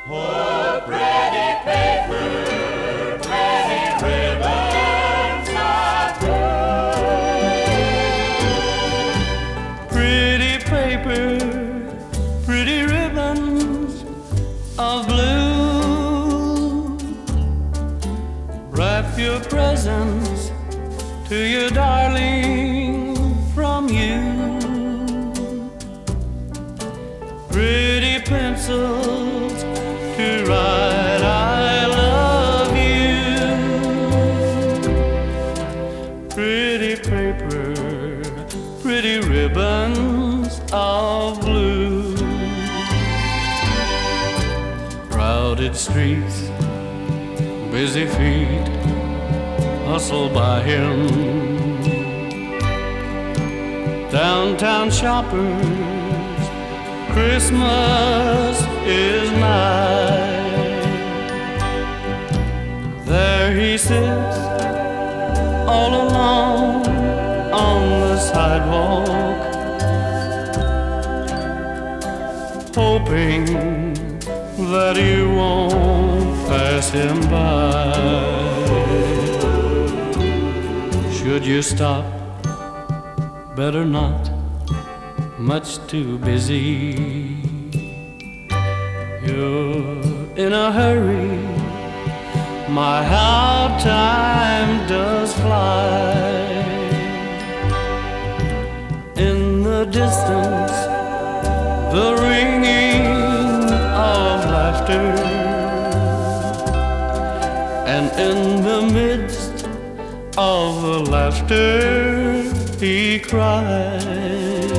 Oh, pretty paper, pretty ribbons of blue. Pretty paper, pretty ribbons of blue. Wrap your presents to your darling from you. Pretty pencils to write I love you. Pretty paper, pretty ribbons of blue. Crowded streets, busy feet hustle by him. Downtown shoppers, Christmas is nigh. There he sits all alone on the sidewalk, hoping that you won't pass him by. Should you stop? Better not, much too busy. You're in a hurry, my how time does fly. In the distance, the ringing of laughter, and in the midst of the laughter he cries.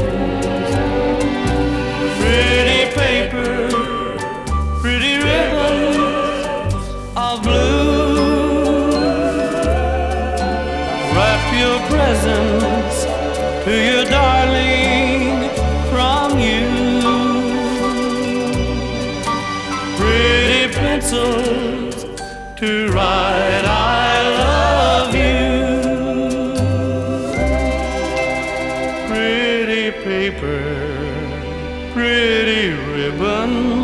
Pretty paper, pretty ribbons of blue. Wrap your presents to your darling from you. Pretty pencils to write I love you. Pretty paper, pretty ribbon